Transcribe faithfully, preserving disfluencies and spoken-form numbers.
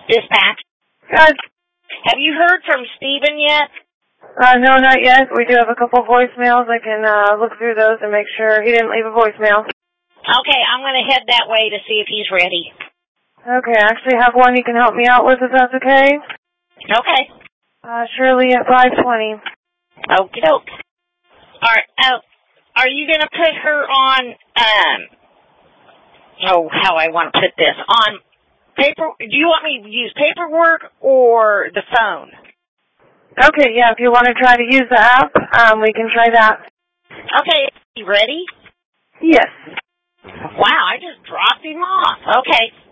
Dispatch. Good. Have you heard from Stephen yet? Uh, no, not yet. We do have a couple voicemails. I can uh, look through those and make sure he didn't leave a voicemail. Okay, I'm going to head that way to see if he's ready. Okay, I actually have one you can help me out with if that's okay. Okay. Uh, Shirley at five twenty. Okie doke. Alright, uh, are you going to put her on, um, oh, how I want to put this, on paper, do you want me to use paperwork or the phone? Okay, yeah, if you want to try to use the app, um, we can try that. Okay, you ready? Yes. Wow, I just dropped him off. Okay.